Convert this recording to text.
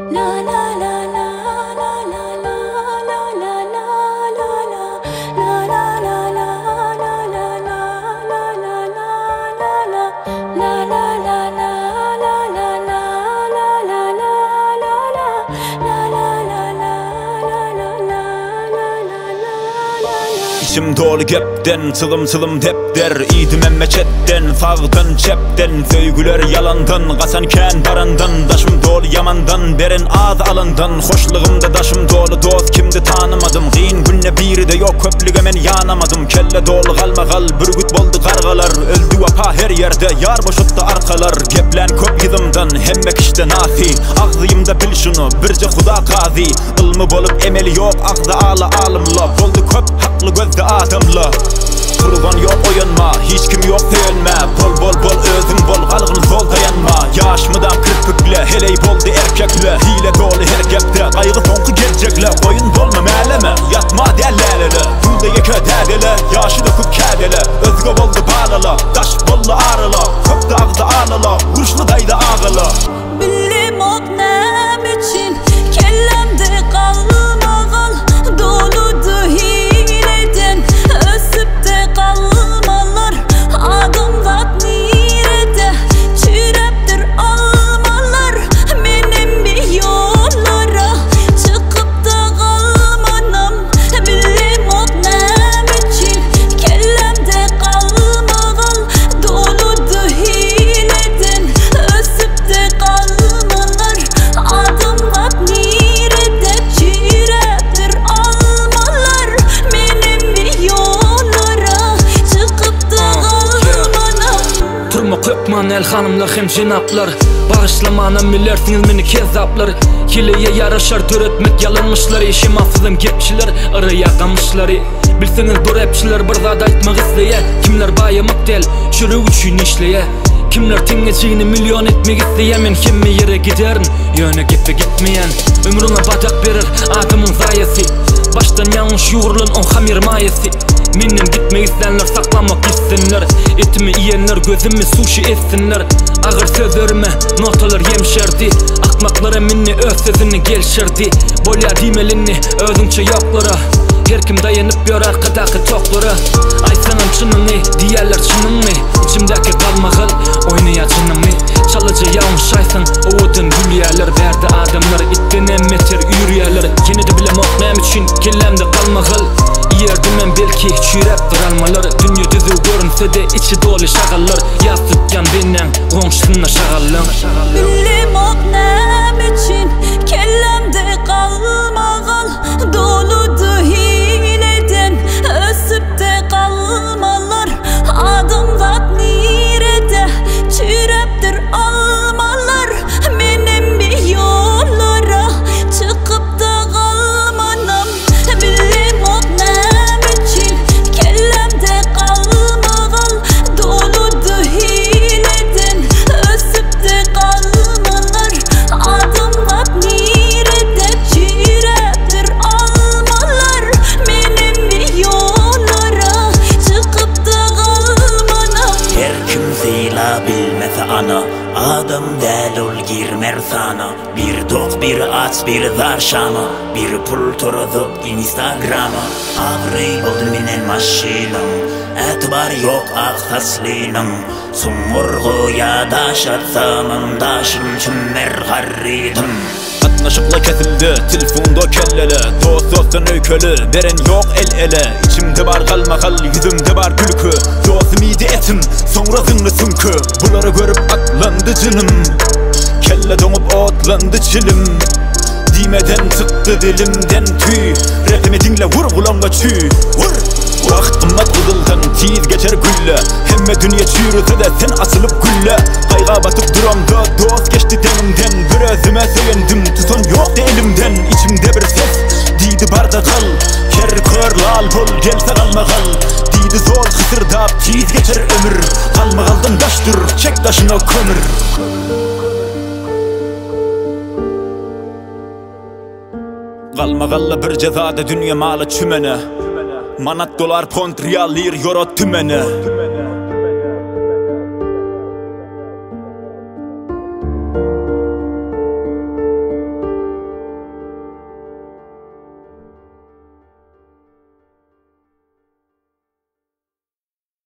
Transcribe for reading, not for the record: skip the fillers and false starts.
İçim dolu gepten, çılım çılım depder. İdim emme çetten, sağdan çepten. Söygüler yalandan, kasanken barandan. Daşım dolu yamandan, beren ağız alandan. Hoşluğumda daşım dolu, dost kimdi tanımadım. Giyin günne biri de yok, köplüge men yanamadım. Kelle dolu kalma kal, bürgüt boldu kargalar. Öldü vapa her yerde, yar boşuttu arkalar. Geplen köp yılımdan, hemmek işte nafi. Ağzıyımda bil şunu, birce huda kazi. Ilmı bolup emeli yok, ağzı ağla alımla. Boldu köp haklı gözde adamla. Kurban yok oyanma, hiç kim yok söylenme. Bol bol bol özüm bol, kalgın sol dayanma. Yaşmıdan kırpıkle, heley boldu erkekle. Hile dolu her gepte, kaygı sonku gelecekle. Koyun dolma meleme, yatma dellelele. Hulda yeke derdele, yaşı döküp kedele. Özgü boldu bağlala, taş bollu ağrıla. Köpte ağzı ağlala, vuruşlu daydı ağıla. Bilim ok nem için, kellemde kalmagal. Doludu hileden, ösüp de kalmalar. Adım zat nirede, çüreptir almalar. Benim bir yollara, çıkıp da kalmanam. Bilim ok nem için, kellemde kalmagal. Doludu hileden, ösüp de kalmalar. Adım zat nirede, çüreptir almalar. Benim bir yollara, çıkıp da kalmanam. Turma köpman el hanımlar hem jenaplar. Bağışlamana millersiniz meni kezzaplar. Hileye yaraşar töretmek yalanmışlar. Eşim afsızım gepçiler, araya kamışlar. Bilseniz bu rapçiler bir zat aytmak isteye. Kimler bayamak del, çürü üçün işleye. Kimler tengeciğini milyon etmek isteye. Men hemme yere giderin, yöne gepe gitmeyen. Ömrüne badak verir adamın zayesi. Baştan yanlış yoğurulun on hamir mayesi. Minnem gitmek isteyenler saklamak istenler. Etimi yiyenler gözümü sushi etsinler. Ağır sözlerime notalar yemşerdi. Akmaklara minni öz sözünü gelşerdi. Bolya dimelini özünçe yoklara. Her kim dayanıp yor arkadaki toklara. Ay sanam çınım ne, diğerler çınım mı? İçimdeki kalmağıl, oynaya çınım mı? Çalıcı yağın şaysın, oğudun gülüyerler. Verdi adamlar, itten emmeter yürüyerler. Yine de bilem oknayım için, kellemde kalmağıl. Yerdim ben belki çüreptir almalar. Dünya düzü görünse de içi dolu şagallar. Yaz tutkan benden, komşusuna şagallam. Bilim ok nem için, kellemde kalmagal. Doludu hileden, ösüp de kalmalar. Adım zat nirede, çüreptir almalar. Benim bir yollara, çıkıp da kalmanam. Bilim ok nem için, kellemde kalmagal. Doludu hileden, ösüp de kalmalar. Adım zat nirede, çüreptir almalar. Benim bir yollara, çıkıp da kalmanam. Her kimseyle bilmese ana, adam del ol girmer sana. Bir dok, bir aç, bir zar şama. Bir pul toruzu Instagram'a. Ağrey oldu minen maşinam. Etibar yok aksaslıyım. Sumurguya daş atsamam. Daşım çümmer garridim. Atnaşıkla kesildi, telefonda kellele. Dost dostun öykölü, veren yok el ele. İçimde var kalmakal, yüzümde var gülkü. Dostum iyiydi etim, sonra zınlı sünkü. Bunları görüp atlandı canım. Kelle donup otlandı çilim. Dimeden çıktı dilimden tüy. Rapimi dinle vur kulağına çüy. Vur! Vakt kımmat kızıldan tiz geçer gülle. Hemme dünya çürüse de sen asılıp gülle. Kayga batıp duramda dost geçti denimden. Bir özüme söylendim tutun yok elimden. İçimde bir ses diydi barda kal. Ker kör lal bol gelse kalma kal. Diydi zor kısırdap tiz geçer ömür. Kalma kaldım taştır çek taşına kömür. Kalma kalla bir cezada dünya malı çümene. Manat dolar pont riyal lir euro tümene.